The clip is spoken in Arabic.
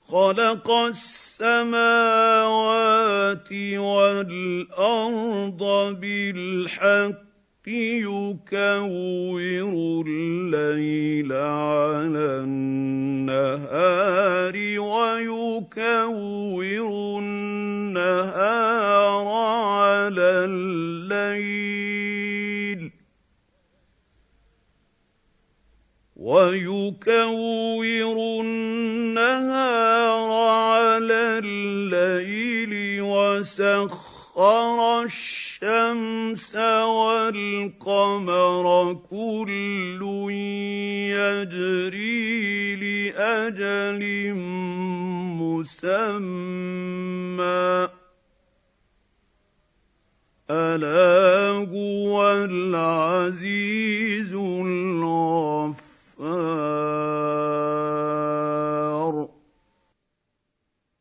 خلق السماوات والارض بالحق يكور الليل على النهار ويكور النهار على الليل وسخر الشمس والقمر كل يجري لأجل مسمى ألا هو العزيز الغفار.